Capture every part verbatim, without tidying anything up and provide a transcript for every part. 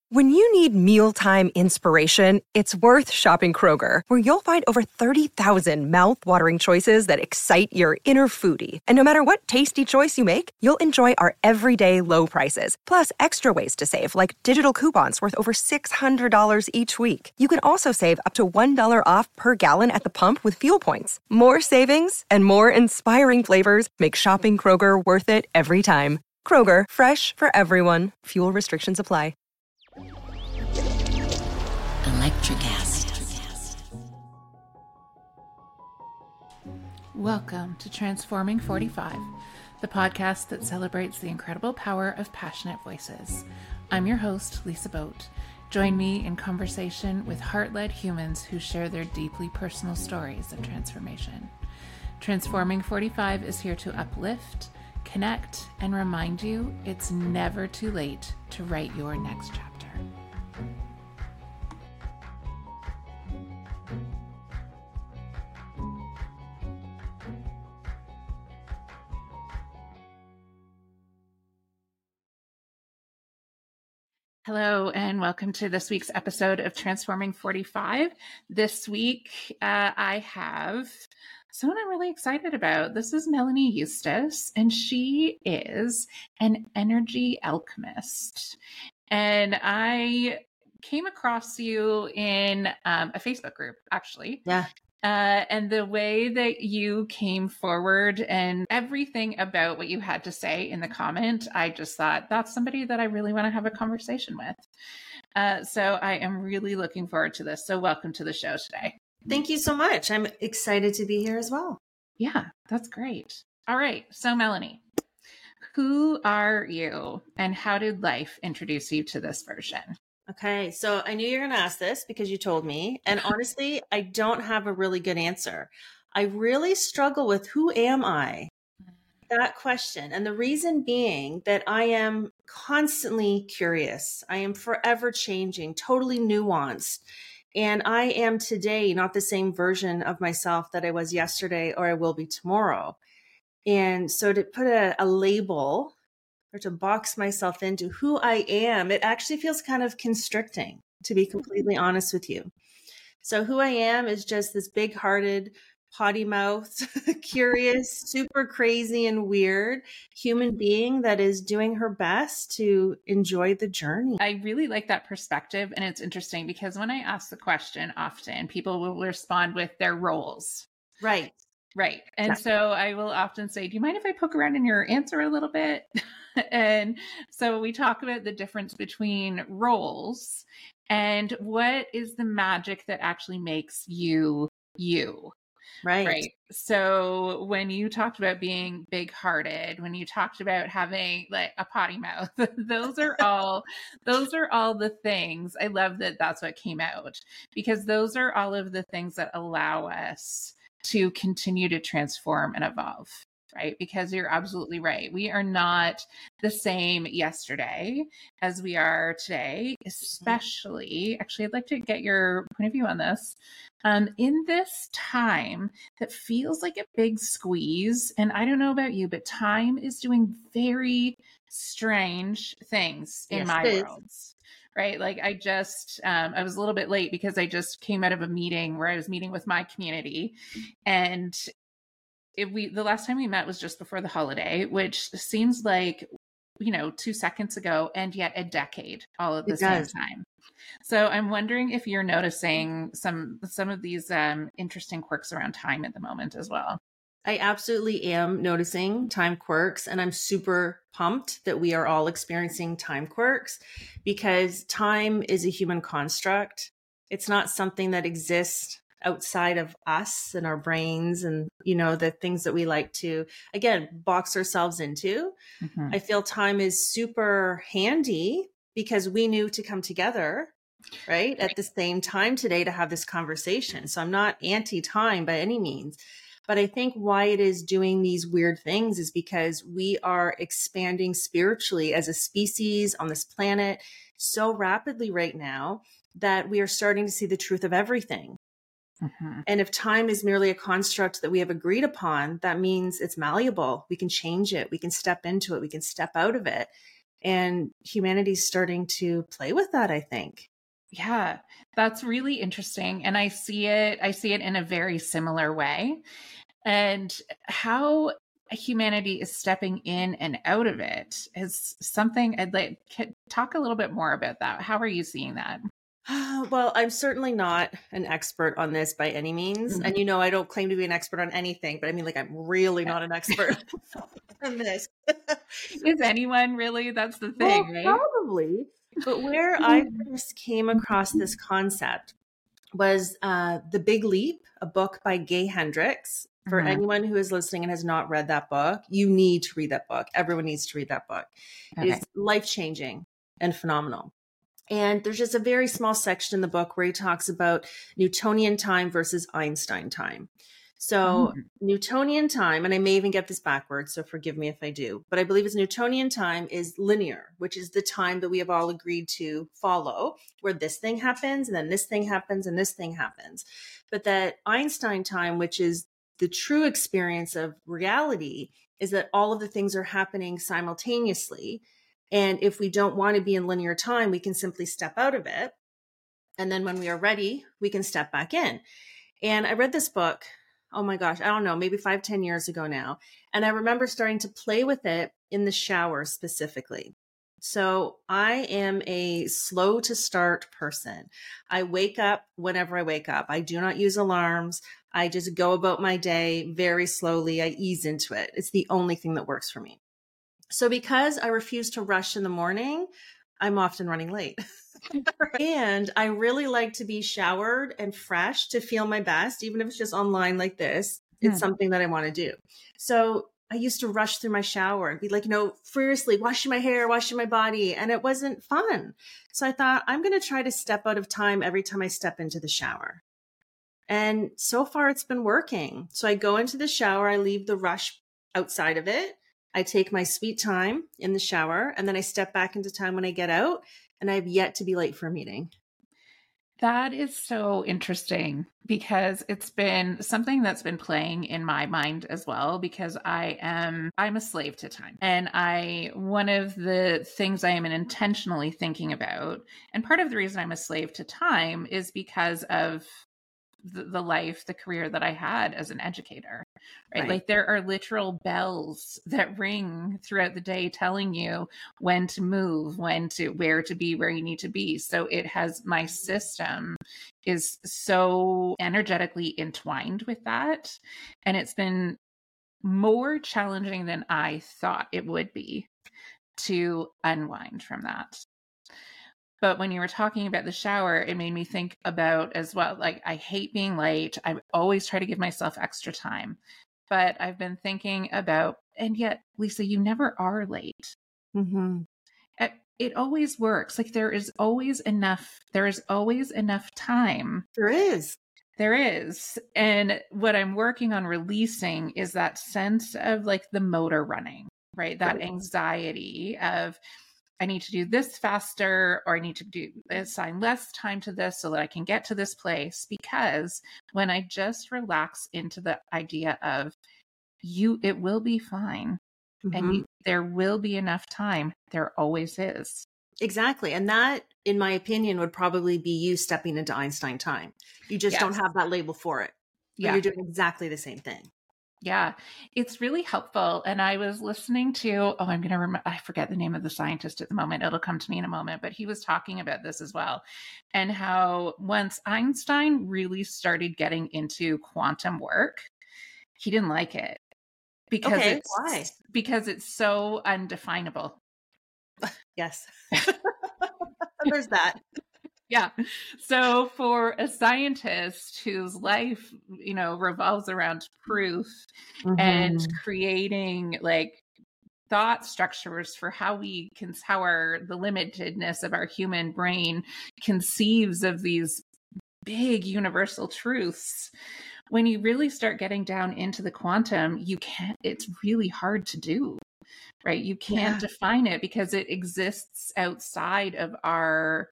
When you need mealtime inspiration, it's worth shopping Kroger, where you'll find over thirty thousand mouth-watering choices that excite your inner foodie. And no matter what tasty choice you make, you'll enjoy our everyday low prices, plus extra ways to save, like digital coupons worth over six hundred dollars each week. You can also save up to one dollar off per gallon at the pump with fuel points. More savings and more inspiring flavors make shopping Kroger worth it every time. Kroger, fresh for everyone. Fuel restrictions apply. Electricast. Welcome to Transforming forty-five, the podcast that celebrates the incredible power of passionate voices. I'm your host, Lisa Boat. Join me in conversation with heart-led humans who share their deeply personal stories of transformation. Transforming forty-five is here to uplift, connect, and remind you it's never too late to write your next chapter. Hello, and welcome to this week's episode of Transforming forty-five. This week, uh, I have someone I'm really excited about. This is Melanie Eustace, and she is an energy alchemist. And I came across you in um, a Facebook group, actually. Yeah. Uh, and the way that you came forward and everything about what you had to say in the comment, I just thought that's somebody that I really want to have a conversation with. Uh, so I am really looking forward to this. So welcome to the show today. Thank you so much. I'm excited to be here as well. Yeah, that's great. All right. So Melanie, who are you and how did life introduce you to this version? Okay, so I knew you were going to ask this because you told me. And honestly, I don't have a really good answer. I really struggle with who am I? That question. And the reason being that I am constantly curious. I am forever changing, totally nuanced. And I am today not the same version of myself that I was yesterday or I will be tomorrow. And so to put a, a label or to box myself into who I am, it actually feels kind of constricting, to be completely honest with you. So who I am is just this big-hearted, potty-mouthed, curious, super crazy and weird human being that is doing her best to enjoy the journey. I really like that perspective. And it's interesting because when I ask the question, often people will respond with their roles. Right. Right. And so I will often say, do you mind if I poke around in your answer a little bit? And so we talk about the difference between roles and what is the magic that actually makes you you. Right. Right. So when you talked about being big-hearted, when you talked about having like a potty mouth, those are all, those are all the things. I love that that's what came out because those are all of the things that allow us to continue to transform and evolve, right? Because you're absolutely right. We are not the same yesterday as we are today, especially, actually, I'd like to get your point of view on this. Um, in this time that feels like a big squeeze, and I don't know about you, but time is doing very strange things in Yes, my it is. world. Right. Like I just, um, I was a little bit late because I just came out of a meeting where I was meeting with my community. And if we, the last time we met was just before the holiday, which seems like, you know, two seconds ago and yet a decade all at the It same does. time. So I'm wondering if you're noticing some, some of these um, interesting quirks around time at the moment as well. I absolutely am noticing time quirks, and I'm super pumped that we are all experiencing time quirks because time is a human construct. It's not something that exists outside of us and our brains and, you know, the things that we like to, again, box ourselves into. Mm-hmm. I feel time is super handy because we knew to come together, right, at the same time today to have this conversation. So I'm not anti-time by any means. But I think why it is doing these weird things is because we are expanding spiritually as a species on this planet so rapidly right now that we are starting to see the truth of everything. Mm-hmm. And if time is merely a construct that we have agreed upon, that means it's malleable. We can change it. We can step into it. We can step out of it. And humanity's starting to play with that, I think. Yeah, that's really interesting. And I see it, I see it in a very similar way. And how humanity is stepping in and out of it is something I'd like to talk a little bit more about that. How are you seeing that? Well, I'm certainly not an expert on this by any means. Mhm. And you know, I don't claim to be an expert on anything, but I mean, like, I'm really not an expert on this. Is anyone really? That's the Well, thing, right? probably. But where I first came across this concept was uh, The Big Leap, a book by Gay Hendricks. For Mhm. anyone who is listening and has not read that book, you need to read that book. Everyone needs to read that book. Okay. It's life-changing and phenomenal. And there's just a very small section in the book where he talks about Newtonian time versus Einstein time. So Mhm. Newtonian time, and I may even get this backwards, so forgive me if I do, but I believe it's Newtonian time is linear, which is the time that we have all agreed to follow, where this thing happens, and then this thing happens, and this thing happens. But that Einstein time, which is the true experience of reality, is that all of the things are happening simultaneously. And if we don't want to be in linear time, we can simply step out of it. And then when we are ready, we can step back in. And I read this book, oh my gosh, I don't know, maybe five, ten years ago now. And I remember starting to play with it in the shower specifically. So I am a slow to start person. I wake up whenever I wake up. I do not use alarms. I just go about my day very slowly. I ease into it. It's the only thing that works for me. So because I refuse to rush in the morning, I'm often running late. And I really like to be showered and fresh to feel my best, even if it's just online like this. It's Hmm. something that I want to do. So I used to rush through my shower and be like, you know, furiously washing my hair, washing my body. And it wasn't fun. So I thought, I'm going to try to step out of time every time I step into the shower. And so far it's been working. So I go into the shower, I leave the rush outside of it. I take my sweet time in the shower, and then I step back into time when I get out, and I have yet to be late for a meeting. That is so interesting because it's been something that's been playing in my mind as well, because I am I'm a slave to time. And I one of the things I am intentionally thinking about, and part of the reason I'm a slave to time is because of the, the life, the career that I had as an educator, right? Right. Like there are literal bells that ring throughout the day telling you when to move, when to, where to be, where you need to be. So it has, my system is so energetically entwined with that. And it's been more challenging than I thought it would be to unwind from that. But when you were talking about the shower, it made me think about as well, like, I hate being late. I always try to give myself extra time. But I've been thinking about, and yet, Lisa, you never are late. Mm-hmm. It, it always works. Like there is always enough, there is always enough time. There is. There is. And what I'm working on releasing is that sense of like the motor running, right? That anxiety of, I need to do this faster, or I need to do assign less time to this so that I can get to this place. Because when I just relax into the idea of you, it will be fine. Mm-hmm. And you, there will be enough time. There always is. Exactly. And that, in my opinion, would probably be you stepping into Einstein time. You just Yes. don't have that label for it. But Yeah. you're doing exactly the same thing. Yeah, it's really helpful. And I was listening to, oh, I'm going to remember, I forget the name of the scientist at the moment. It'll come to me in a moment, but he was talking about this as well. And how once Einstein really started getting into quantum work, he didn't like it because Okay, it's, why? because it's so undefinable. Yes. There's that. Yeah. So for a scientist whose life, you know, revolves around proof Mm-hmm. and creating like thought structures for how we can, how our, the limitedness of our human brain conceives of these big universal truths. When you really start getting down into the quantum, you can't, it's really hard to do, right? You can't Yeah. define it because it exists outside of our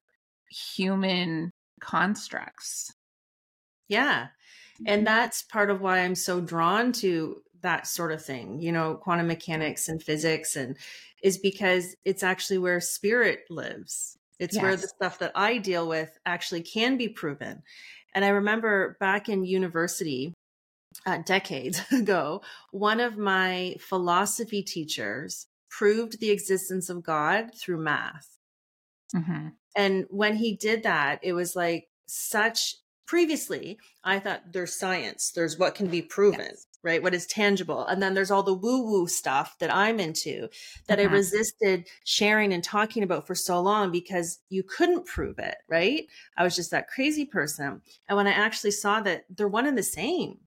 human constructs. Yeah. And that's part of why I'm so drawn to that sort of thing, you know, quantum mechanics and physics and is because it's actually where spirit lives. It's yes. where the stuff that I deal with actually can be proven. And I remember back in university, uh, decades ago, one of my philosophy teachers proved the existence of God through math. Mm-hmm. And when he did that, it was like such, previously, I thought there's science, there's what can be proven, yes. right? What is tangible. And then there's all the woo-woo stuff that I'm into that mm-hmm. I resisted sharing and talking about for so long because you couldn't prove it, right? I was just that crazy person. And when I actually saw that they're one and the same,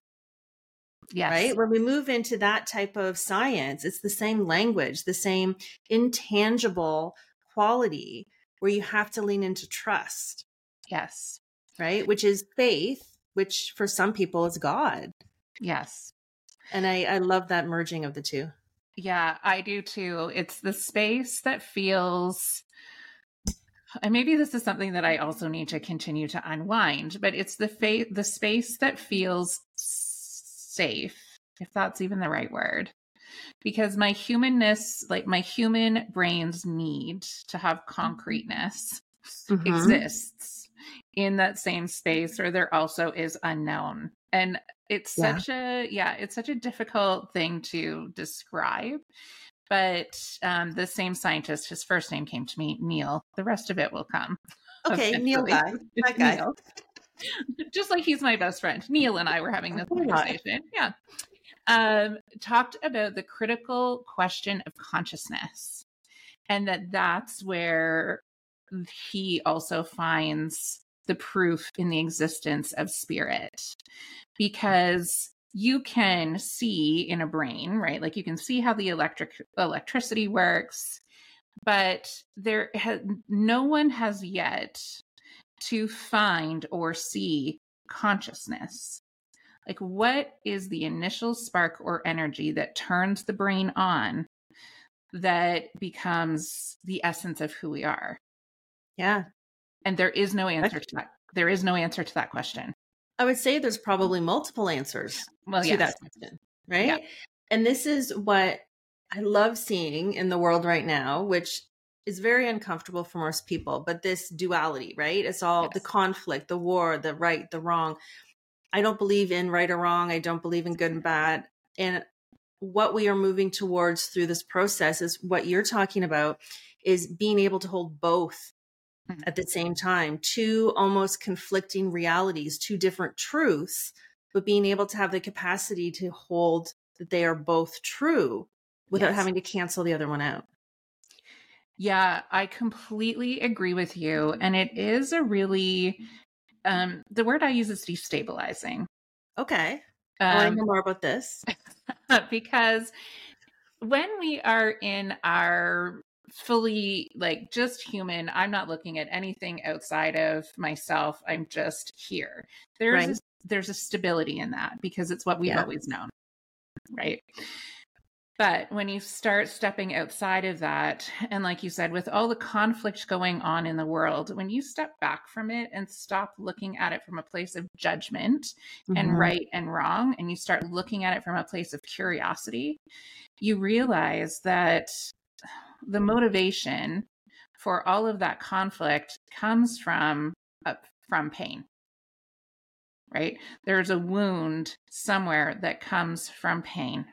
yes. right? When we move into that type of science, it's the same language, the same intangible quality where you have to lean into trust. Yes. Right? Which is faith, which for some people is God. Yes. And I, I love that merging of the two. Yeah, I do too. It's the space that feels, and maybe this is something that I also need to continue to unwind, but it's the fa- the space that feels safe, if that's even the right word. Because my humanness, like my human brain's need to have concreteness mm-hmm. exists in that same space where there also is unknown. And it's yeah. such a, yeah, it's such a difficult thing to describe. But um, the same scientist, his first name came to me, Neil. The rest of it will come. Okay, Neil guy. That guy. Neil. Just like he's my best friend. Neil and I were having this conversation. Yeah. Um, talked about the critical question of consciousness, and that that's where he also finds the proof in the existence of spirit, because you can see in a brain, right? Like you can see how the electric electricity works, but there ha- no one has yet to find or see consciousness. Like, what is the initial spark or energy that turns the brain on that becomes the essence of who we are? Yeah. And there is no answer to that. There is no answer to that question. I would say there's probably multiple answers well, to yes. that question, right? Yeah. And this is what I love seeing in the world right now, which is very uncomfortable for most people, but this duality, right? It's all yes. the conflict, the war, the right, the wrong. I don't believe in right or wrong. I don't believe in good and bad. And what we are moving towards through this process is what you're talking about, is being able to hold both mm-hmm. at the same time, two almost conflicting realities, two different truths, but being able to have the capacity to hold that they are both true without yes. having to cancel the other one out. Yeah, I completely agree with you. And it is a really... Um, the word I use is destabilizing. Okay. Um, I want to know more about this. Because when we are in our fully, like, just human, I'm not looking at anything outside of myself. I'm just here. There's, right. a, there's a stability in that because it's what we've yeah. always known. Right. But when you start stepping outside of that, and like you said, with all the conflict going on in the world, when you step back from it and stop looking at it from a place of judgment mm-hmm. and right and wrong, and you start looking at it from a place of curiosity, you realize that the motivation for all of that conflict comes from, uh, from pain. Right? There's a wound somewhere that comes from pain.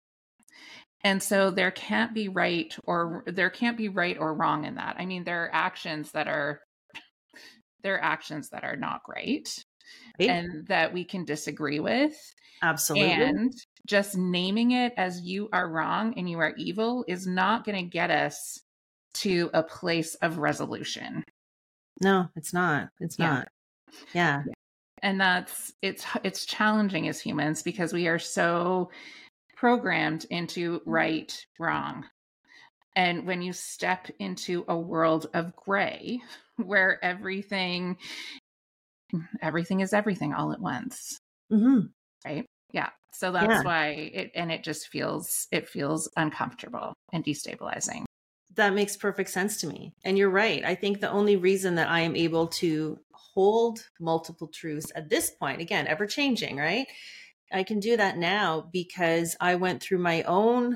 And so there can't be right or there can't be right or wrong in that. I mean, there are actions that are, there are actions that are not great right. and that we can disagree with. Absolutely. And just naming it as you are wrong and you are evil is not going to get us to a place of resolution. No, it's not. It's yeah. not. Yeah. And that's, it's, it's challenging as humans because we are so programmed into right, wrong. And when you step into a world of gray, where everything, everything is everything all at once. Mm-hmm. Right. Yeah. So that's yeah. why it, and it just feels, it feels uncomfortable and destabilizing. That makes perfect sense to me. And you're right. I think the only reason that I am able to hold multiple truths at this point, again, ever changing, right? I can do that now because I went through my own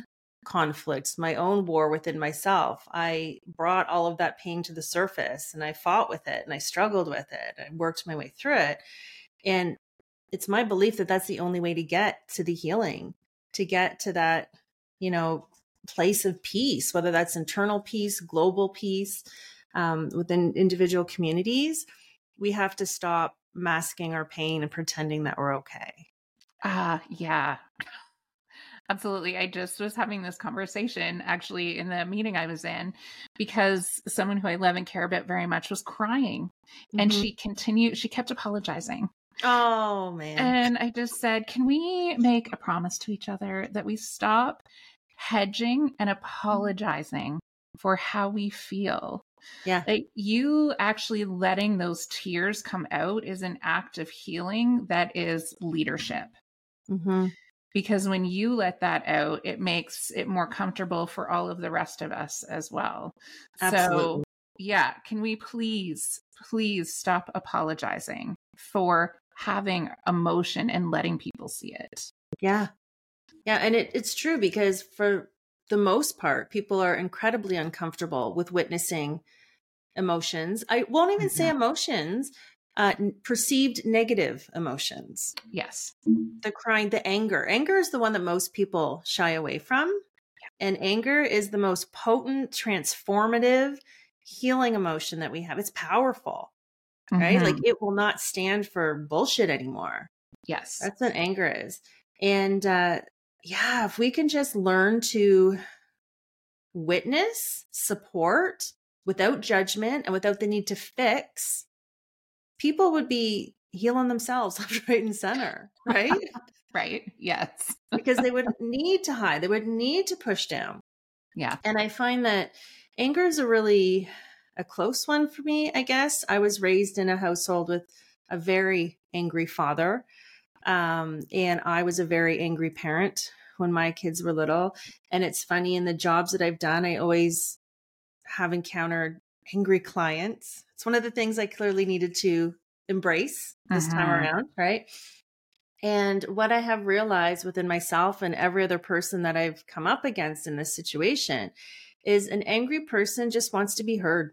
conflicts, my own war within myself. I brought all of that pain to the surface and I fought with it and I struggled with it. I worked my way through it. And it's my belief that that's the only way to get to the healing, to get to that, you know, place of peace, whether that's internal peace, global peace, um, within individual communities. We have to stop masking our pain and pretending that we're okay. Ah, uh, yeah. Absolutely. I just was having this conversation actually in the meeting I was in because someone who I love and care about very much was crying, mm-hmm. and she continued, she kept apologizing. Oh, man. And I just said, can we make a promise to each other that we stop hedging and apologizing for how we feel? Yeah. Like, you actually letting those tears come out is an act of healing that is leadership. Mm-hmm. Because when you let that out, it makes it more comfortable for all of the rest of us as well. Absolutely. So, yeah, can we please, please stop apologizing for having emotion and letting people see it? Yeah. Yeah. And it, it's true because for the most part, people are incredibly uncomfortable with witnessing emotions. I won't even mm-hmm. say emotions, uh, perceived negative emotions. Yes. The crying, the anger. Anger is the one that most people shy away from. Yeah. And anger is the most potent, transformative, healing emotion that we have. It's powerful, mm-hmm. right? Like, it will not stand for bullshit anymore. Yes. That's what anger is. And uh, yeah, if we can just learn to witness, support without judgment and without the need to fix, people would be healing themselves left, right, and center, right? Right. Yes. Because they wouldn't need to hide. They would need to push down. Yeah. And I find that anger is a really a close one for me, I guess. I was raised in a household with a very angry father. Um, and I was a very angry parent when my kids were little. And it's funny, in the jobs that I've done, I always have encountered angry clients. It's one of the things I clearly needed to embrace this uh-huh. time around, right? And what I have realized within myself and every other person that I've come up against in this situation is an angry person just wants to be heard.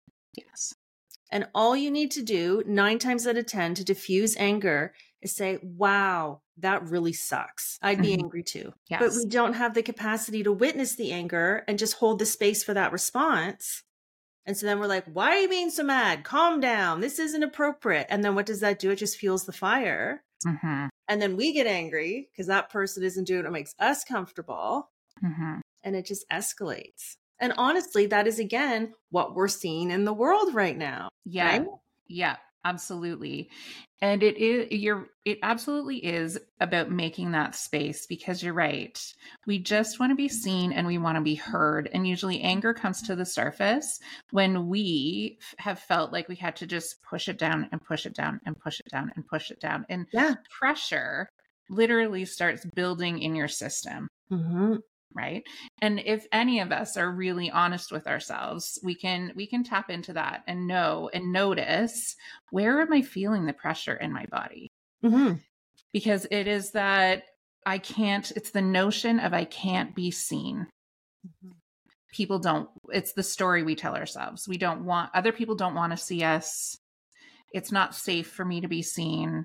Yes. And all you need to do nine times out of ten to diffuse anger is say, wow, that really sucks. I'd be mm-hmm. angry too. Yes. But we don't have the capacity to witness the anger and just hold the space for that response. And so then we're like, why are you being so mad? Calm down. This isn't appropriate. And then what does that do? It just fuels the fire. Mm-hmm. And then we get angry because that person isn't doing what makes us comfortable. Mm-hmm. And it just escalates. And honestly, that is, again, what we're seeing in the world right now. Yeah. Right? Yeah, absolutely. And it is, you're, it absolutely is about making that space, because you're right. We just want to be seen and we want to be heard. And usually anger comes to the surface when we f- have felt like we had to just push it down and push it down and push it down and push it down. And yeah. pressure literally starts building in your system. Mm-hmm. Right. And if any of us are really honest with ourselves, we can, we can tap into that and know and notice, where am I feeling the pressure in my body? Mm-hmm. Because it is that I can't, it's the notion of I can't be seen. Mm-hmm. People don't, it's the story we tell ourselves. We don't want, other people don't want to see us. It's not safe for me to be seen.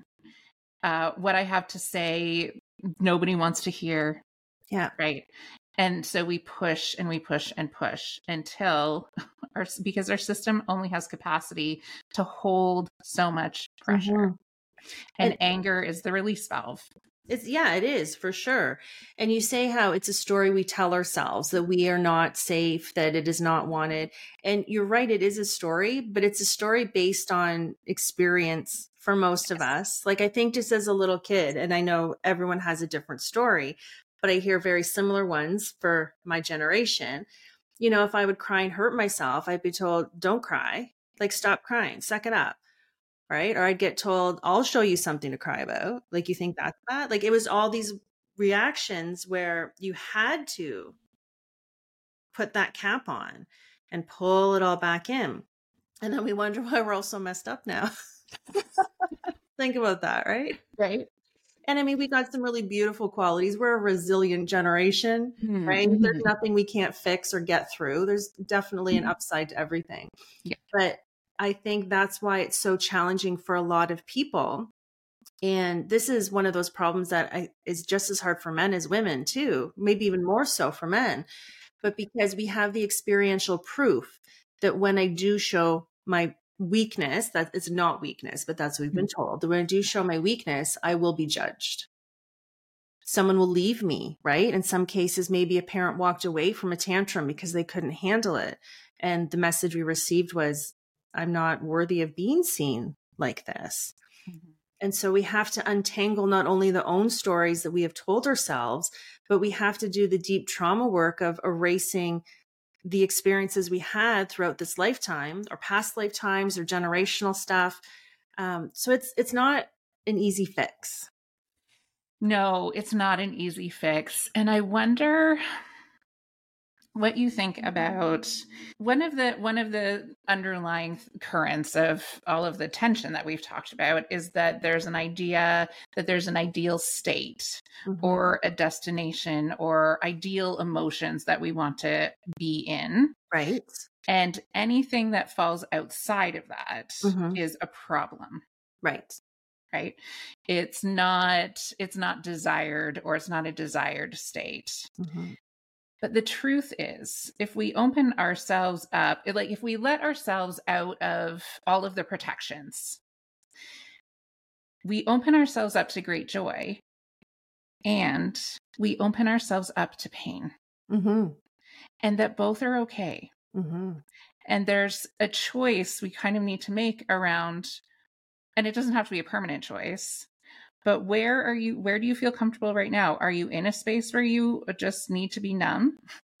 Uh, what I have to say, nobody wants to hear. Yeah. Right. And so we push and we push and push until our, because our system only has capacity to hold so much pressure. Mm-hmm. And, and anger is the release valve. It's, yeah, it is for sure. And you say how it's a story we tell ourselves, that we are not safe, that it is not wanted. And you're right. It is a story, but it's a story based on experience for most yes. of us. Like, I think just as a little kid, and I know everyone has a different story, but I hear very similar ones for my generation. You know, if I would cry and hurt myself, I'd be told, don't cry, like, stop crying, suck it up. Right. Or I'd get told, I'll show you something to cry about. Like, you think that's that? Like, it was all these reactions where you had to put that cap on and pull it all back in. And then we wonder why we're all so messed up now. Think about that, right? Right. And I mean, we got some really beautiful qualities. We're a resilient generation, Mm-hmm. right? There's nothing we can't fix or get through. There's definitely an upside to everything. Yeah. But I think that's why it's so challenging for a lot of people. And this is one of those problems that I, is just as hard for men as women too, maybe even more so for men. But because we have the experiential proof that when I do show my weakness, that it's not weakness, but that's what we've been told, that when I do show my weakness, I will be judged. Someone will leave me, right? In some cases, maybe a parent walked away from a tantrum because they couldn't handle it. And the message we received was, I'm not worthy of being seen like this. Mm-hmm. And so we have to untangle not only the own stories that we have told ourselves, but we have to do the deep trauma work of erasing the experiences we had throughout this lifetime or past lifetimes or generational stuff. Um, so it's it's not an easy fix. No, it's not an easy fix. And I wonder what you think about one of the one of the underlying currents of all of the tension that we've talked about is that there's an idea that there's an ideal state mm-hmm. or a destination or ideal emotions that we want to be in. Right. And anything that falls outside of that mm-hmm. is a problem. Right. Right. It's not, it's not desired or it's not a desired state. Mm-hmm. But the truth is, if we open ourselves up, like if we let ourselves out of all of the protections, we open ourselves up to great joy and we open ourselves up to pain. Mm-hmm. And that both are okay. Mm-hmm. And there's a choice we kind of need to make around, and it doesn't have to be a permanent choice. But where are you, where do you feel comfortable right now? Are you in a space where you just need to be numb?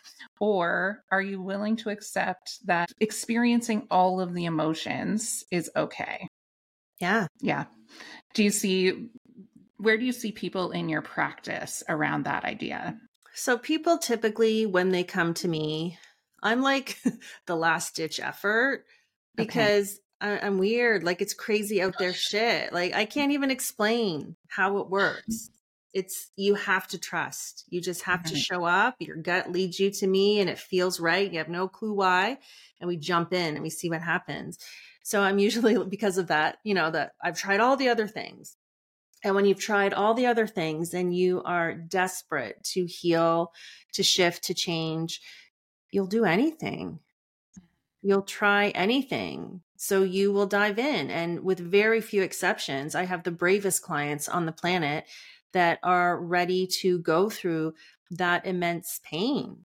Or are you willing to accept that experiencing all of the emotions is okay? Yeah. Yeah. Do you see, where do you see people in your practice around that idea? So people typically, when they come to me, I'm like the last ditch effort because okay. I'm weird. Like it's crazy out there shit. Like I can't even explain how it works. It's, you have to trust. You just have to show up. Your gut leads you to me and it feels right. You have no clue why. And we jump in and we see what happens. So I'm usually, because of that, you know, that I've tried all the other things. And when you've tried all the other things and you are desperate to heal, to shift, to change, you'll do anything. You'll try anything. So you will dive in. And with very few exceptions, I have the bravest clients on the planet that are ready to go through that immense pain.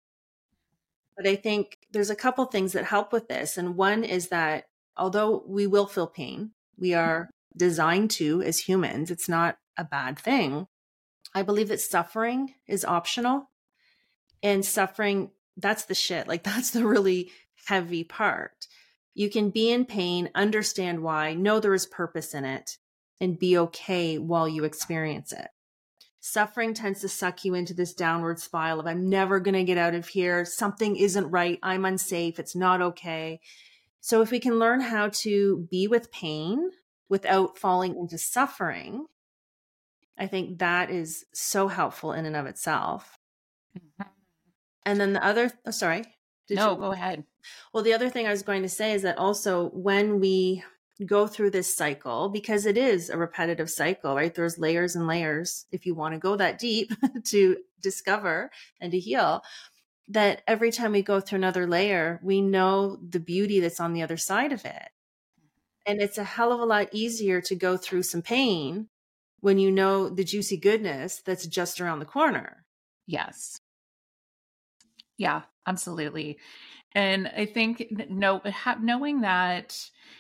But I think there's a couple things that help with this. And one is that although we will feel pain, we are designed to as humans, it's not a bad thing. I believe that suffering is optional. And suffering, that's the shit. Like that's the really heavy part. You can be in pain, understand why, know there is purpose in it, and be okay while you experience it. Suffering tends to suck you into this downward spiral of I'm never going to get out of here. Something isn't right. I'm unsafe. It's not okay. So if we can learn how to be with pain without falling into suffering, I think that is so helpful in and of itself. Mm-hmm. And then the other, oh, sorry. Did no, you? Go ahead. Well, the other thing I was going to say is that also when we go through this cycle, because it is a repetitive cycle, right? There's layers and layers if you want to go that deep to discover and to heal, that every time we go through another layer, we know the beauty that's on the other side of it. And it's a hell of a lot easier to go through some pain when you know the juicy goodness that's just around the corner. Yes. Yeah, absolutely. And I think no, knowing that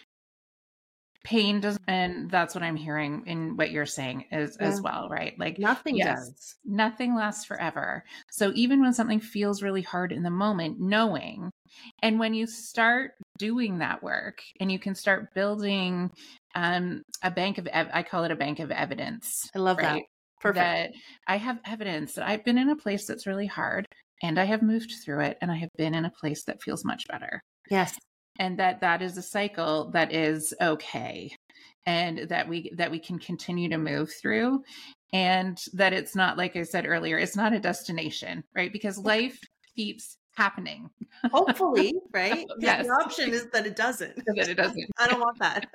pain doesn't, and that's what I'm hearing in what you're saying is yeah. as well, right? Like nothing yes, does. Nothing lasts forever. So even when something feels really hard in the moment, knowing, and when you start doing that work and you can start building um, a bank of, ev- I call it a bank of evidence. I love right? that. Perfect. That I have evidence that I've been in a place that's really hard and I have moved through it and I have been in a place that feels much better. Yes. And that that is a cycle that is okay. And that we, that we can continue to move through. and that it's not, like I said earlier, it's not a destination, right? Because life keeps happening. Hopefully, right? Yes. The option is that it doesn't. That it doesn't. I don't want that.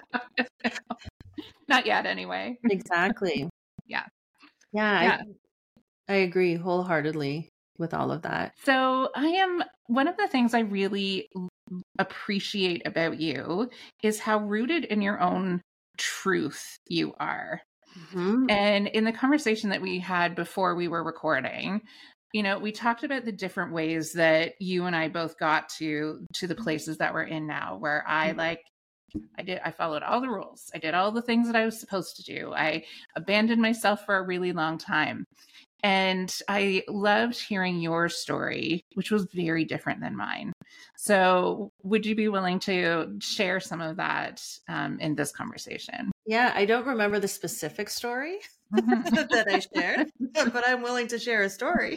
Not yet, anyway. Exactly. Yeah. Yeah. Yeah. I, I agree wholeheartedly with all of that. So I am, one of the things I really appreciate about you is how rooted in your own truth you are. Mm-hmm. And in the conversation that we had before we were recording, you know, we talked about the different ways that you and I both got to to the places that we're in now, where I like I did I followed all the rules. I did all the things that I was supposed to do. I abandoned myself for a really long time. And I loved hearing your story, which was very different than mine. So would you be willing to share some of that um, in this conversation? Yeah, I don't remember the specific story that I shared, but I'm willing to share a story.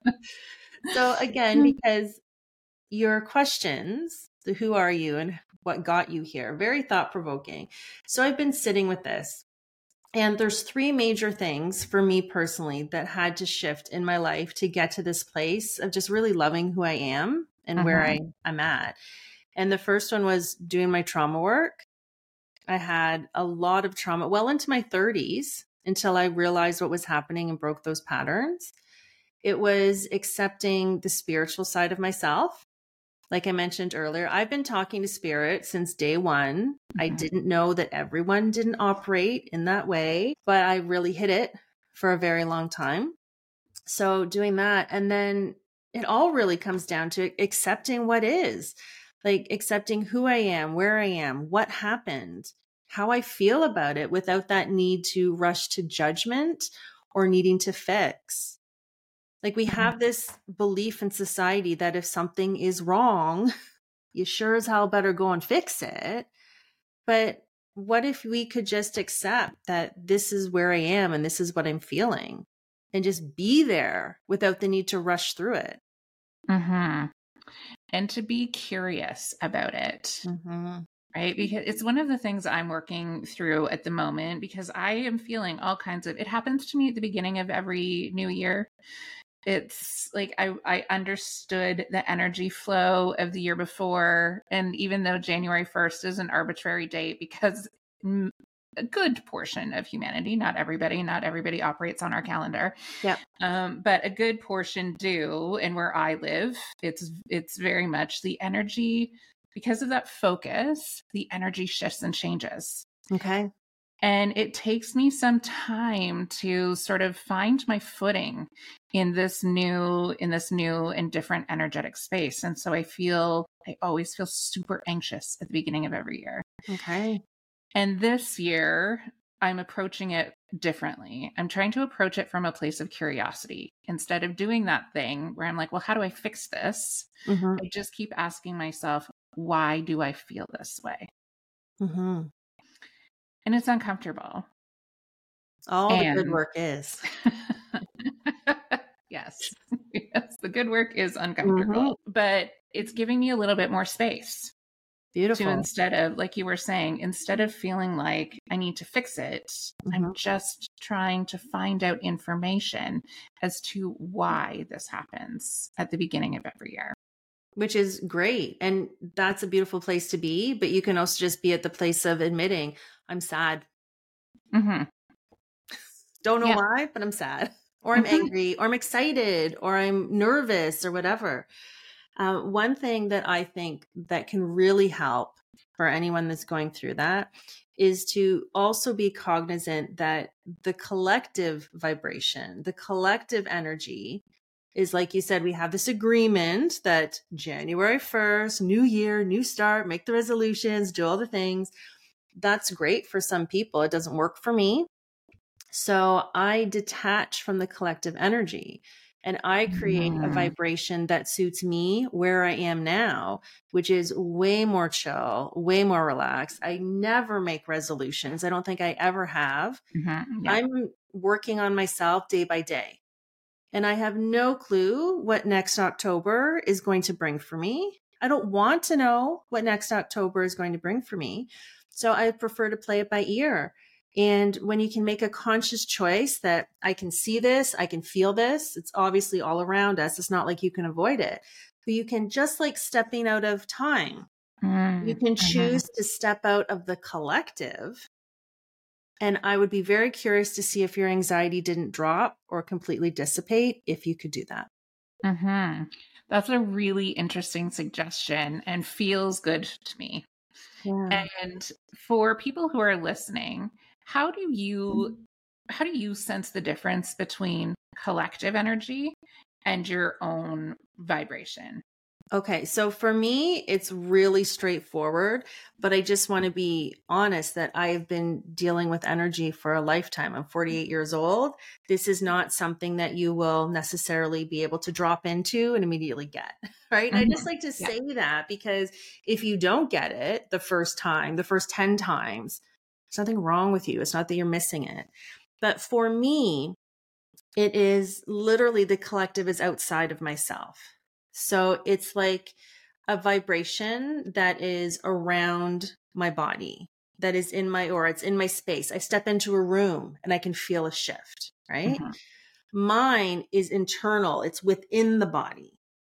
So again, because your questions, the who are you and what got you here, very thought-provoking. So I've been sitting with this. And there's three major things for me personally that had to shift in my life to get to this place of just really loving who I am and Uh-huh. where I, I'm at. And the first one was doing my trauma work. I had a lot of trauma well into my thirties until I realized what was happening and broke those patterns. It was accepting the spiritual side of myself. Like I mentioned earlier, I've been talking to spirit since day one. Mm-hmm. I didn't know that everyone didn't operate in that way, but I really hid it for a very long time. So doing that, and then it all really comes down to accepting what is, like accepting who I am, where I am, what happened, how I feel about it without that need to rush to judgment or needing to fix. Like we have this belief in society that if something is wrong, you sure as hell better go and fix it. But what if we could just accept that this is where I am and this is what I'm feeling and just be there without the need to rush through it? Mm-hmm. And to be curious about it. Mm-hmm. Right? Because it's one of the things I'm working through at the moment, because I am feeling all kinds of, it happens to me at the beginning of every new year. It's like I, I understood the energy flow of the year before. And even though January first is an arbitrary date, because a good portion of humanity, not everybody, not everybody operates on our calendar. Yeah. Um, but a good portion do. And where I live, it's it's very much the energy, because of that focus, the energy shifts and changes. Okay. And it takes me some time to sort of find my footing in this new, in this new and different energetic space. And so I feel, I always feel super anxious at the beginning of every year. Okay. And this year, I'm approaching it differently. I'm trying to approach it from a place of curiosity instead of doing that thing where I'm like, well, how do I fix this? Mm-hmm. I just keep asking myself, why do I feel this way? Mm-hmm. And it's uncomfortable. All and, the good work is. yes. Yes. The good work is uncomfortable, mm-hmm. but it's giving me a little bit more space. Beautiful. To instead of, like you were saying, instead of feeling like I need to fix it, mm-hmm. I'm just trying to find out information as to why this happens at the beginning of every year. Which is great. And that's a beautiful place to be. But you can also just be at the place of admitting, I'm sad. Mm-hmm. Don't know yeah. why, but I'm sad. Or I'm mm-hmm. angry, or I'm excited, or I'm nervous, or whatever. Uh, one thing that I think that can really help for anyone that's going through that is to also be cognizant that the collective vibration, the collective energy is, like you said, we have this agreement that January first, new year, new start, make the resolutions, do all the things. That's great for some people. It doesn't work for me. So I detach from the collective energy. And I create mm. a vibration that suits me where I am now, which is way more chill, way more relaxed. I never make resolutions. I don't think I ever have. Mm-hmm. Yeah. I'm working on myself day by day. And I have no clue what next October is going to bring for me. I don't want to know what next October is going to bring for me. So I prefer to play it by ear. And when you can make a conscious choice that I can see this, I can feel this, it's obviously all around us. It's not like you can avoid it, but you can, just like stepping out of time, Mm, you can mhm. choose to step out of the collective. And I would be very curious to see if your anxiety didn't drop or completely dissipate, if you could do that. Mhm. That's a really interesting suggestion and feels good to me. Yeah. And for people who are listening, how do you how do you sense the difference between collective energy and your own vibration? Okay, so for me, it's really straightforward, but I just want to be honest that I have been dealing with energy for a lifetime. I'm forty-eight years old. This is not something that you will necessarily be able to drop into and immediately get, right? And I just Mhm. like to Yeah. say that because if you don't get it the first time, the first ten times, there's nothing wrong with you. It's not that you're missing it. But for me, it is literally the collective is outside of myself. So it's like a vibration that is around my body, that is in my aura, it's in my space. I step into a room and I can feel a shift, right? Mhm. Mine is internal, it's within the body,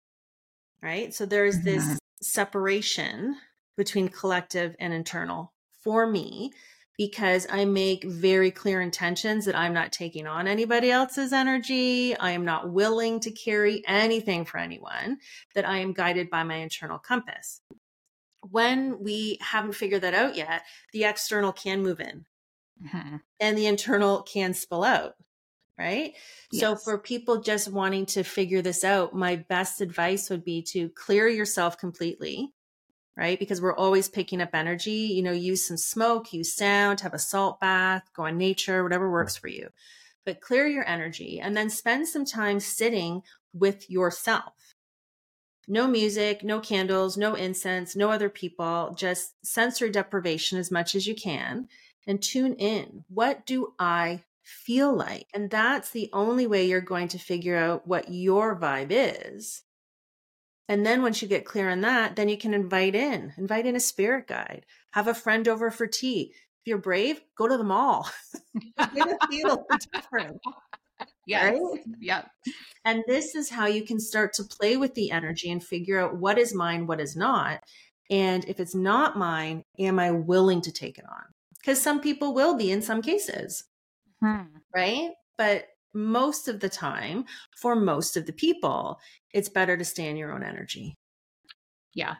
right? So there's Mhm. this separation between collective and internal for me because I make very clear intentions that I'm not taking on anybody else's energy. I am not willing to carry anything for anyone, that I am guided by my internal compass. When we haven't figured that out yet, the external can move in Mhm. and the internal can spill out. Right. So Yes. for people just wanting to figure this out, my best advice would be to clear yourself completely. Right. Because we're always picking up energy, you know, use some smoke, use sound, have a salt bath, go on nature, whatever works for you. But clear your energy and then spend some time sitting with yourself. No music, no candles, no incense, no other people, just sensory deprivation as much as you can and tune in. What do I feel like? And that's the only way you're going to figure out what your vibe is. And then once you get clear on that, then you can invite in, invite in a spirit guide, have a friend over for tea. If you're brave, go to the mall. It's going to feel different, Yes. right? Yeah. And this is how you can start to play with the energy and figure out what is mine, what is not. And if it's not mine, am I willing to take it on? Because some people will be in some cases, Hmm. right? But most of the time, for most of the people, it's better to stay in your own energy. Yeah.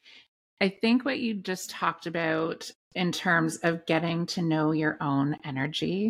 I think what you just talked about in terms of getting to know your own energy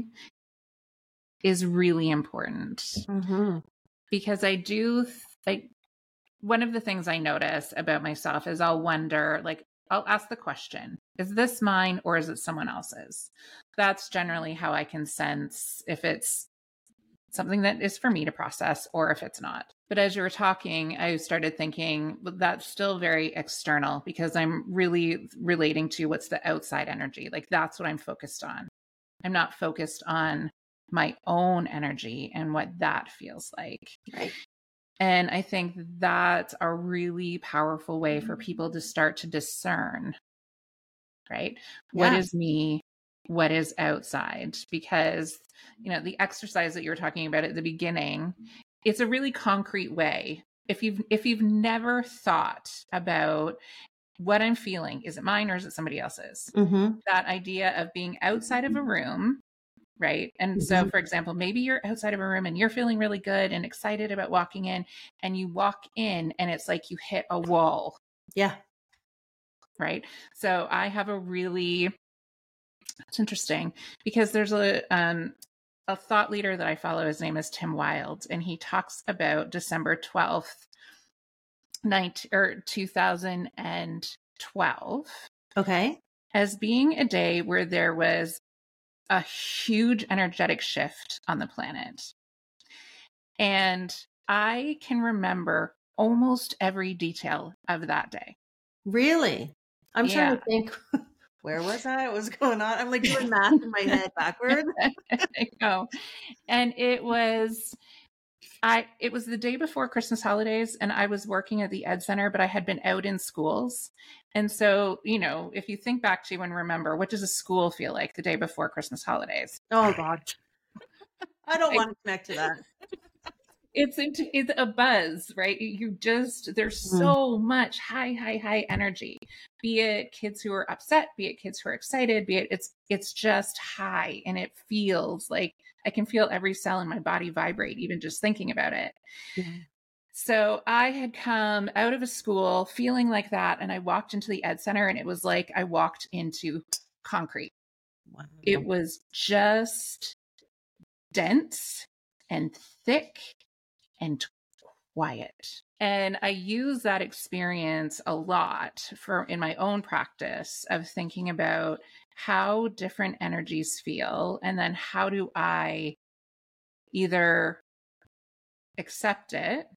is really important Mm-hmm. because I do like one of the things I notice about myself is I'll wonder, like, I'll ask the question, is this mine or is it someone else's? That's generally how I can sense if it's something that is for me to process or if it's not. But as you were talking, I started thinking, well, that's still very external because I'm really relating to what's the outside energy. Like that's what I'm focused on. I'm not focused on my own energy and what that feels like. Right. And I think that's a really powerful way for people to start to discern, right? What Yeah. is me? What is outside? Because, you know, the exercise that you were talking about at the beginning, it's a really concrete way. If you've if you've never thought about what I'm feeling, is it mine or is it somebody else's? Mm-hmm. That idea of being outside of a room, right? And so, Mm-hmm. for example, maybe you're outside of a room and you're feeling really good and excited about walking in, and you walk in and it's like you hit a wall, Yeah. right? So I have a really, it's interesting because there's a, um, a thought leader that I follow. His name is Tim Wild, and he talks about December twelfth, nineteen, or two thousand twelve Okay. as being a day where there was a huge energetic shift on the planet. And I can remember almost every detail of that day. Really? I'm trying Yeah. to think, where was I? What was going on? I'm like doing math in my head backwards. I know. And it was I it was the day before Christmas holidays, and I was working at the Ed Center, but I had been out in schools. And so, you know, if you think back to and remember, what does a school feel like the day before Christmas holidays? Oh God. I don't I- want to connect to that. It's into it's a buzz, right? You just there's Mm. so much high, high, high energy. Be it kids who are upset, be it kids who are excited, be it it's it's just high, and it feels like I can feel every cell in my body vibrate, even just thinking about it. Yeah. So I had come out of a school feeling like that, and I walked into the Ed Center, and it was like I walked into concrete. Wow. It was just dense and thick and quiet. And I use that experience a lot for in my own practice of thinking about how different energies feel, and then how do I either accept it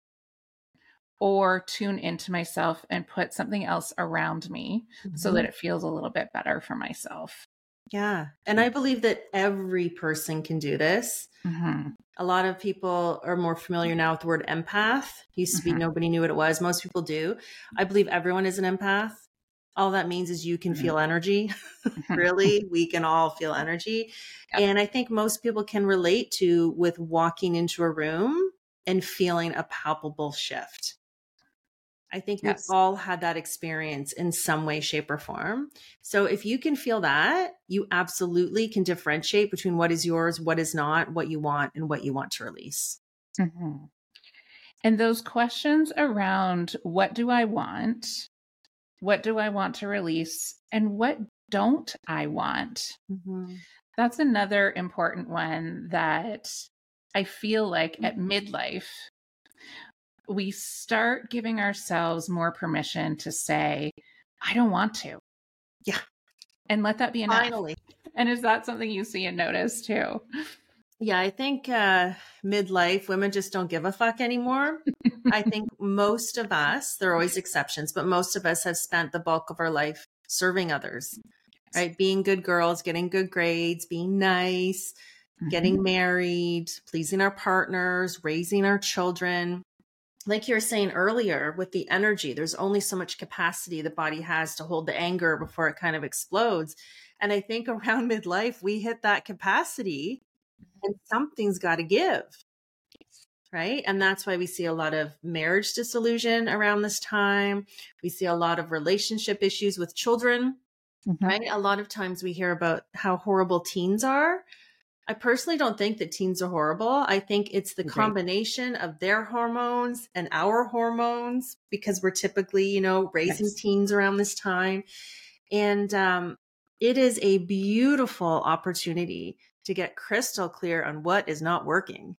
or tune into myself and put something else around me mm-hmm. so that it feels a little bit better for myself. Yeah. And I believe that every person can do this. Mm-hmm. A lot of people are more familiar now with the word empath. Used to be Mm-hmm. nobody knew what it was. Most people do. I believe everyone is an empath. All that means is you can Mm-hmm. feel energy. Mm-hmm. Really, we can all feel energy. Yep. And I think most people can relate to with walking into a room and feeling a palpable shift. I think Yes. we've all had that experience in some way, shape, or form. So if you can feel that, you absolutely can differentiate between what is yours, what is not, what you want, and what you want to release. Mm-hmm. And those questions around what do I want, what do I want to release, and what don't I want? Mm-hmm. That's another important one that I feel like at midlife, we start giving ourselves more permission to say, I don't want to. Yeah. And let that be enough. Finally. And is that something you see and notice too? Yeah, I think uh, midlife, women just don't give a fuck anymore. I think most of us, there are always exceptions, but most of us have spent the bulk of our life serving others, right? Being good girls, getting good grades, being nice, mm-hmm. getting married, pleasing our partners, raising our children. Like you were saying earlier with the energy, there's only so much capacity the body has to hold the anger before it kind of explodes. And I think around midlife, we hit that capacity and something's got to give, right? And that's why we see a lot of marriage disillusion around this time. We see a lot of relationship issues with children, mm-hmm. right? A lot of times we hear about how horrible teens are. I personally don't think that teens are horrible. I think it's the combination right. of their hormones and our hormones, because we're typically, you know, raising yes. teens around this time. And um, it is a beautiful opportunity to get crystal clear on what is not working.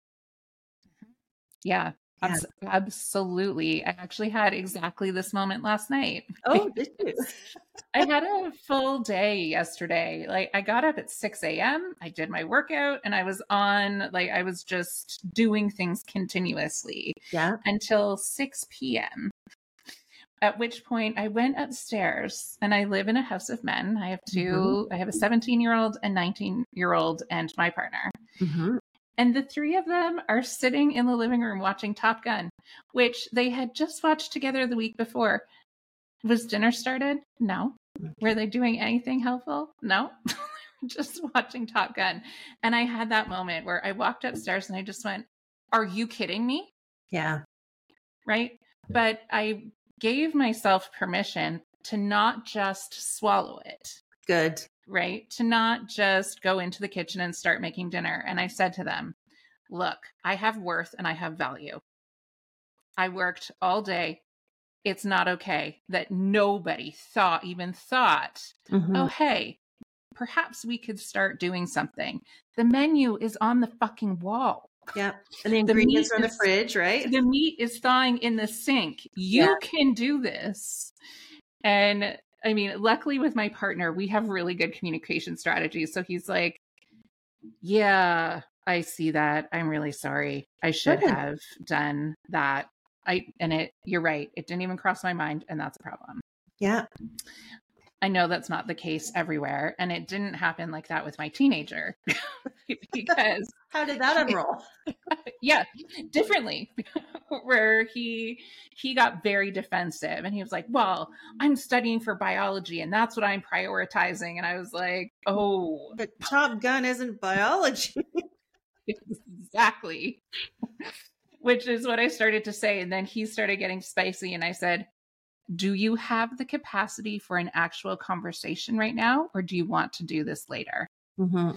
Yeah, yeah. Abs- absolutely. I actually had exactly this moment last night. Oh, did you? I had a full day yesterday. Like I got up at six a.m. I did my workout and I was on, like, I was just doing things continuously yeah. until six p.m. At which point I went upstairs, and I live in a house of men. I have two, mm-hmm. I have a seventeen year old, a nineteen year old, and my partner. Mm-hmm. And the three of them are sitting in the living room watching Top Gun, which they had just watched together the week before. Was dinner started? No. Were they doing anything helpful? No. Just watching Top Gun. And I had that moment where I walked upstairs and I just went, are you kidding me? Yeah. Right. But I gave myself permission to not just swallow it. Good. Right. To not just go into the kitchen and start making dinner. And I said to them, look, I have worth and I have value. I worked all day. It's not okay that nobody thought, even thought, mm-hmm. oh, hey, perhaps we could start doing something. The menu is on the fucking wall. Yeah. And the ingredients the are in the fridge, right? The meat is thawing in the sink. You yeah. can do this. And I mean, luckily with my partner, we have really good communication strategies. So he's like, yeah, I see that. I'm really sorry. I should good. have done that. I, and it, you're right. It didn't even cross my mind. And that's a problem. Yeah. I know that's not the case everywhere. And it didn't happen like that with my teenager. because how did that unroll? Yeah, differently, where he he got very defensive and he was like, well, I'm studying for biology and that's what I'm prioritizing. And I was like, oh, but Top Gun isn't biology. Exactly. Which is what I started to say. And then he started getting spicy and I said, do you have the capacity for an actual conversation right now? Or do you want to do this later? Mm-hmm.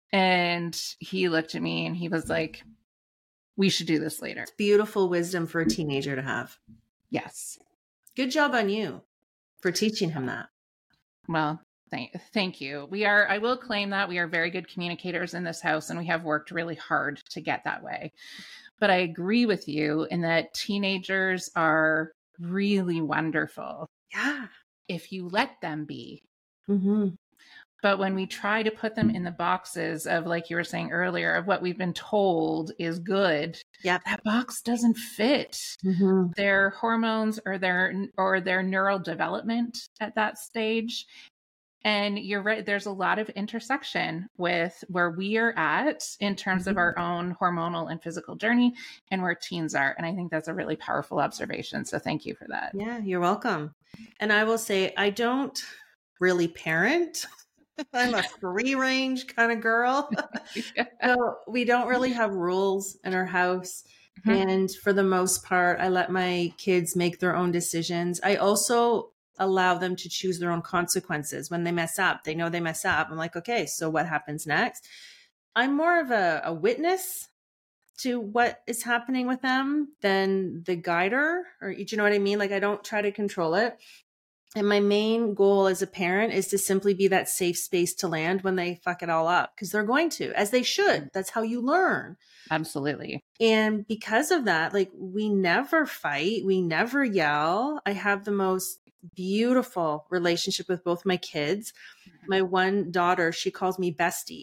And he looked at me and he was like, we should do this later. It's beautiful wisdom for a teenager to have. Yes. Good job on you for teaching him that. Well, thank, thank you. We are, I will claim that we are very good communicators in this house and we have worked really hard to get that way. But I agree with you in that teenagers are really wonderful. Yeah. If you let them be. Mm-hmm. But when we try to put them in the boxes of, like you were saying earlier, of what we've been told is good, yep. that box doesn't fit mm-hmm. their hormones or their or their neural development at that stage. And you're right, there's a lot of intersection with where we are at in terms mm-hmm. of our own hormonal and physical journey and where teens are. And I think that's a really powerful observation. So thank you for that. Yeah, you're welcome. And I will say, I don't really parent. I'm a free range kind of girl. Yeah. So we don't really have rules in our house. Mm-hmm. And for the most part, I let my kids make their own decisions. I also allow them to choose their own consequences. When they mess up, they know they mess up. I'm like, okay, so what happens next? I'm more of a, a witness to what is happening with them than the guider, or you know what I mean? Like, I don't try to control it. And my main goal as a parent is to simply be that safe space to land when they fuck it all up, because they're going to, as they should. That's how you learn. Absolutely. And because of that, like, we never fight. We never yell. I have the most beautiful relationship with both my kids. My one daughter, she calls me bestie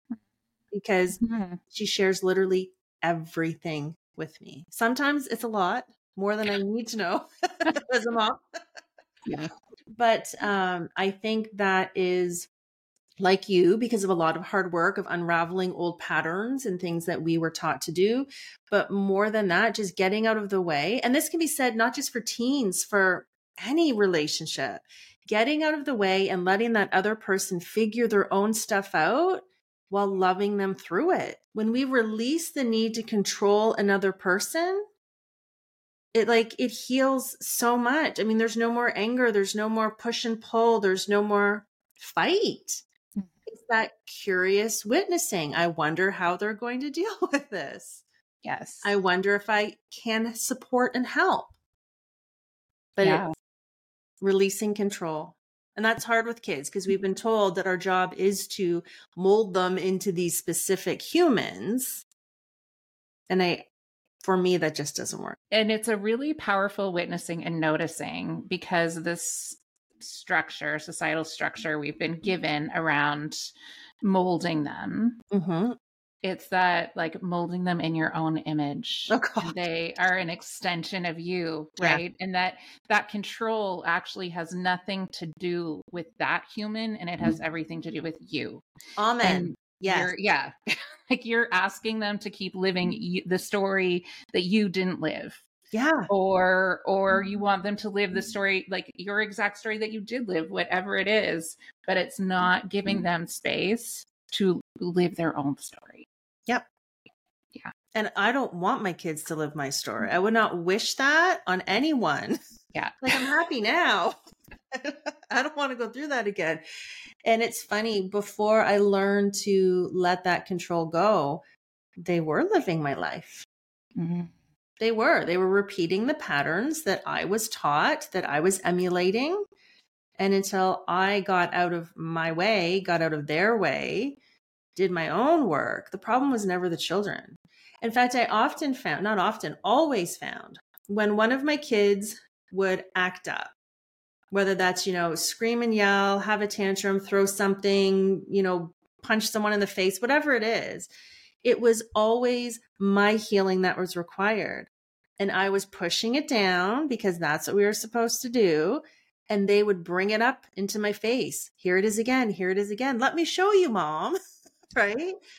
because mm-hmm. she shares literally everything with me. Sometimes it's a lot more than I need to know as a mom. Yeah. But um, I think that is like you, because of a lot of hard work of unraveling old patterns and things that we were taught to do. But more than that, just getting out of the way. And this can be said not just for teens, for any relationship, getting out of the way and letting that other person figure their own stuff out while loving them through it. When we release the need to control another person, it like, it heals so much. I mean, there's no more anger. There's no more push and pull. There's no more fight. Mm-hmm. It's that curious witnessing. I wonder how they're going to deal with this. Yes. I wonder if I can support and help. But yeah. It's releasing control. And that's hard with kids because we've been told that our job is to mold them into these specific humans. And I, for me, that just doesn't work. And it's a really powerful witnessing and noticing, because this structure, societal structure we've been given around molding them. Mm-hmm. It's that, like, molding them in your own image. Oh, God. They are an extension of you, right? Yeah. And that that control actually has nothing to do with that human, and it has mm-hmm. everything to do with you. Amen. Yes. Yeah. Like, you're asking them to keep living the story that you didn't live. Yeah. Or or you want them to live the story, like your exact story that you did live, whatever it is, but it's not giving them space to live their own story. Yep. Yeah. And I don't want my kids to live my story. I would not wish that on anyone. Yeah. Like, I'm happy now. I don't want to go through that again. And it's funny, before I learned to let that control go, they were living my life. Mm-hmm. They were. They were repeating the patterns that I was taught, that I was emulating. And until I got out of my way, got out of their way, did my own work, the problem was never the children. In fact, I often found, not often, always found, when one of my kids would act up, whether that's, you know, scream and yell, have a tantrum, throw something, you know, punch someone in the face, whatever it is, it was always my healing that was required. And I was pushing it down because that's what we were supposed to do. And they would bring it up into my face. Here it is again. Here it is again. Let me show you, Mom. Right?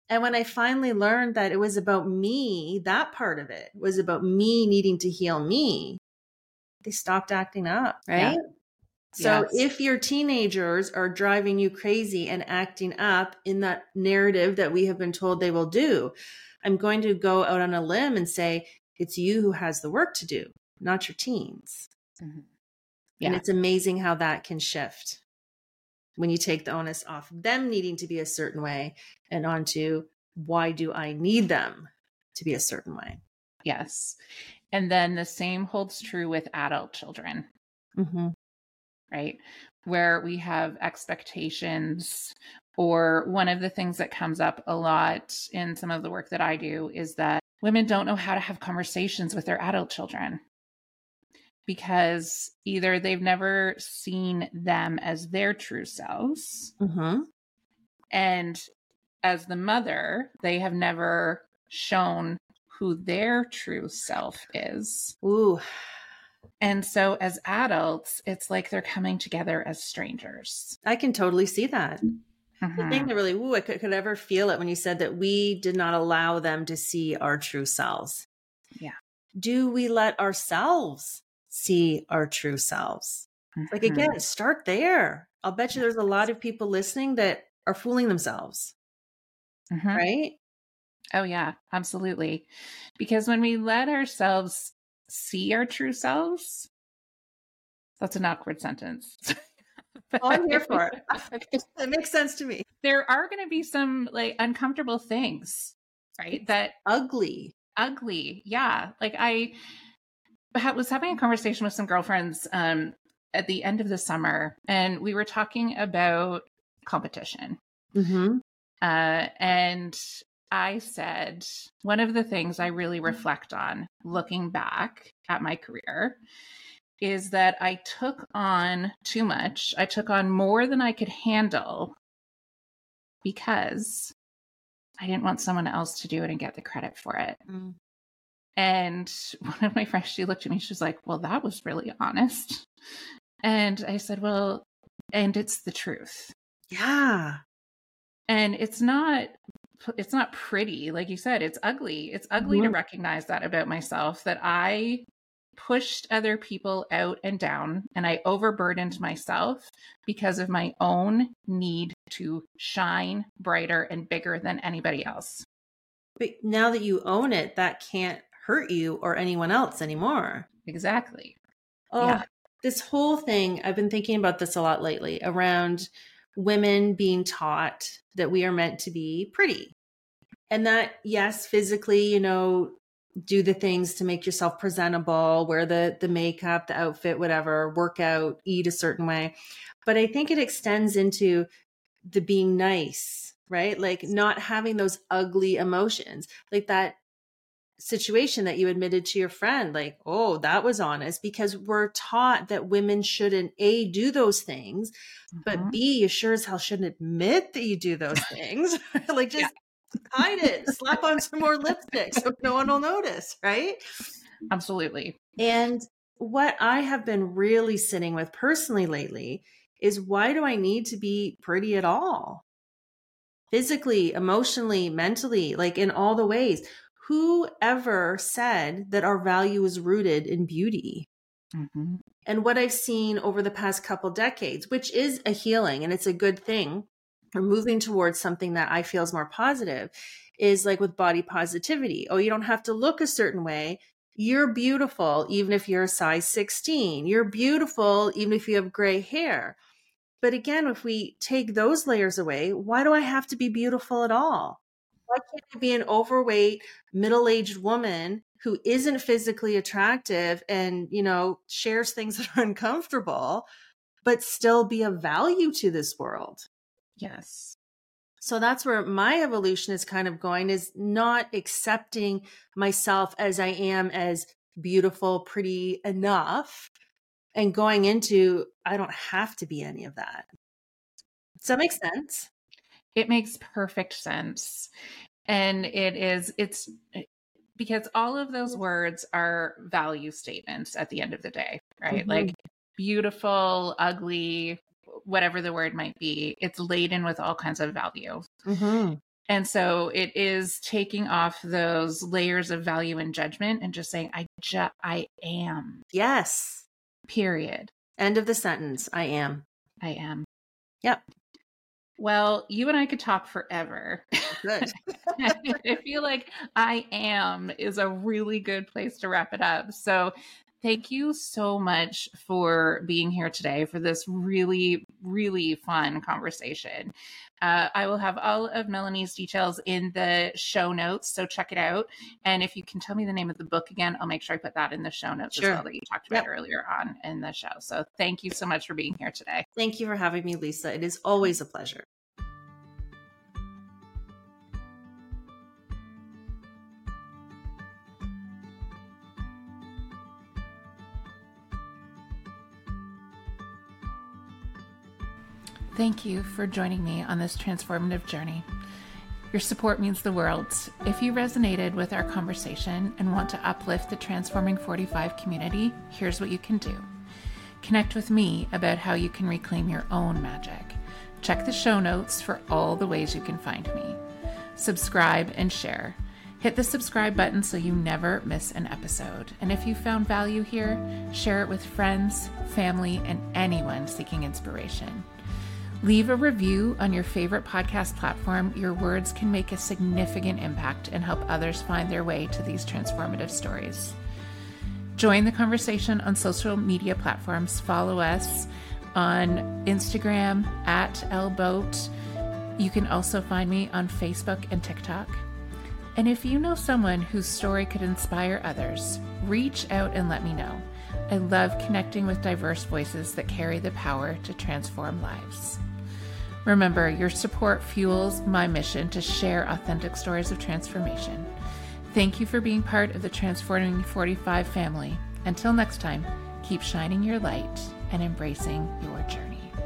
And when I finally learned that it was about me, that part of it was about me needing to heal me, they stopped acting up, right? Yeah. So Yes. if your teenagers are driving you crazy and acting up in that narrative that we have been told they will do, I'm going to go out on a limb and say, it's you who has the work to do, not your teens. Mm-hmm. Yeah. And it's amazing how that can shift when you take the onus off them needing to be a certain way and onto, why do I need them to be a certain way? Yes. And then the same holds true with adult children, Mm-hmm. right? Where we have expectations, or one of the things that comes up a lot in some of the work that I do is that women don't know how to have conversations with their adult children, because either they've never seen them as their true selves, Mm-hmm. and as the mother, they have never shown who their true self is. Ooh. And so as adults, it's like they're coming together as strangers. I can totally see that. Mm-hmm. The thing that really, ooh, I could, could ever feel it when you said that we did not allow them to see our true selves. Yeah. Do we let ourselves see our true selves? Mm-hmm. Like, again, start there. I'll bet you there's a lot of people listening that are fooling themselves. Mm-hmm. Right? Oh, yeah, absolutely. Because when we let ourselves see our true selves, that's an awkward sentence. Oh, I'm here for it. It makes sense to me. There are going to be some like uncomfortable things, right? That ugly, ugly. Yeah. Like I was having a conversation with some girlfriends um, at the end of the summer, and we were talking about competition. Mm-hmm. Uh, and I said, one of the things I really reflect on looking back at my career is that I took on too much. I took on more than I could handle because I didn't want someone else to do it and get the credit for it. Mm. And one of my friends, she looked at me, she was like, well, that was really honest. And I said, well, and it's the truth. Yeah. And it's not, it's not pretty. Like you said, it's ugly. It's ugly mm-hmm. to recognize that about myself, that I pushed other people out and down, and I overburdened myself because of my own need to shine brighter and bigger than anybody else. But now that you own it, that can't hurt you or anyone else anymore. Exactly. Oh, yeah. This whole thing, I've been thinking about this a lot lately around women being taught that we are meant to be pretty. And that, yes, physically, you know, do the things to make yourself presentable, wear the the makeup, the outfit, whatever, work out, eat a certain way. But I think it extends into the being nice, right? Like not having those ugly emotions, like that situation that you admitted to your friend, like, oh, that was honest, because we're taught that women shouldn't A, do those things, mm-hmm. but B, you sure as hell shouldn't admit that you do those things. Like just yeah. hide it, slap on some more lipstick so no one will notice, right? Absolutely. And what I have been really sitting with personally lately is, why do I need to be pretty at all? Physically, emotionally, mentally, like in all the ways. Whoever said that our value is rooted in beauty? Mm-hmm. And what I've seen over the past couple decades, which is a healing and it's a good thing, we're moving towards something that I feel is more positive, is like with body positivity. Oh, you don't have to look a certain way. You're beautiful, even if you're a size sixteen. You're beautiful, even if you have gray hair. But again, if we take those layers away, why do I have to be beautiful at all? Why can't I be an overweight, middle-aged woman who isn't physically attractive and, you know, shares things that are uncomfortable, but still be of value to this world? Yes. So that's where my evolution is kind of going, is not accepting myself as I am, as beautiful, pretty enough, and going into, I don't have to be any of that. Does that make sense? It makes perfect sense. And it is, it's because all of those words are value statements at the end of the day, right? Mm-hmm. Like beautiful, ugly, whatever the word might be, it's laden with all kinds of value. Mm-hmm. And so it is taking off those layers of value and judgment and just saying, I just, I am. Yes. Period. End of the sentence. I am. I am. Yep. Well, you and I could talk forever. Good. I feel like I am is a really good place to wrap it up. So thank you so much for being here today for this really, really fun conversation. Uh, I will have all of Melanie's details in the show notes, so check it out. And if you can tell me the name of the book again, I'll make sure I put that in the show notes sure. as well that you talked about yep. earlier on in the show. So thank you so much for being here today. Thank you for having me, Lisa. It is always a pleasure. Thank you for joining me on this transformative journey. Your support means the world. If you resonated with our conversation and want to uplift the Transforming forty-five community, here's what you can do. Connect with me about how you can reclaim your own magic. Check the show notes for all the ways you can find me. Subscribe and share. Hit the subscribe button so you never miss an episode. And if you found value here, share it with friends, family, and anyone seeking inspiration. Leave a review on your favorite podcast platform. Your words can make a significant impact and help others find their way to these transformative stories. Join the conversation on social media platforms. Follow us on Instagram at lboat. You can also find me on Facebook and TikTok. And if you know someone whose story could inspire others, reach out and let me know. I love connecting with diverse voices that carry the power to transform lives. Remember, your support fuels my mission to share authentic stories of transformation. Thank you for being part of the Transforming forty-five family. Until next time, keep shining your light and embracing your journey.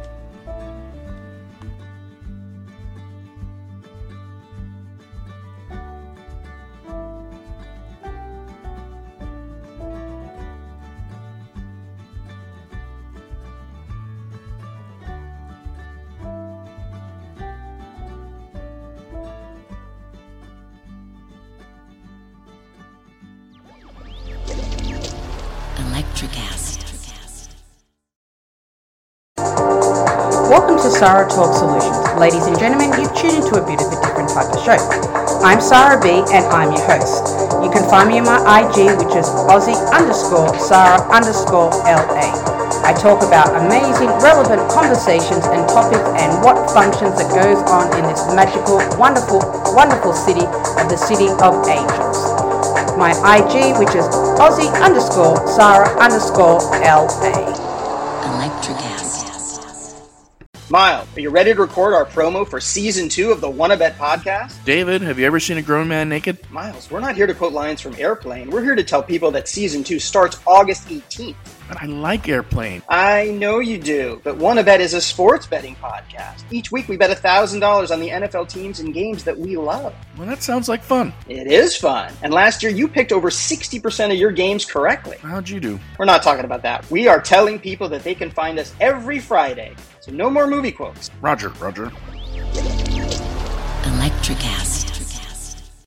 Welcome to Sarah Talk Solutions. Ladies and gentlemen, you've tuned into a bit of a different type of show. I'm Sarah B and I'm your host. You can find me on my I G, which is Aussie underscore Sarah underscore L A. I talk about amazing, relevant conversations and topics and what functions that goes on in this magical, wonderful, wonderful city of the City of Angels. My I G, which is Aussie underscore Sarah underscore L A. Electric acid. Miles, are you ready to record our promo for season two of the Wannabet podcast? David, have you ever seen a grown man naked? Miles, we're not here to quote lines from Airplane. We're here to tell people that season two starts August eighteenth. But I like Airplane. I know you do, but Wannabet is a sports betting podcast. Each week we bet one thousand dollars on the N F L teams and games that we love. Well, that sounds like fun. It is fun. And last year you picked over sixty percent of your games correctly. How'd you do? We're not talking about that. We are telling people that they can find us every Friday. So no more movie quotes. Roger, Roger. Electric acid.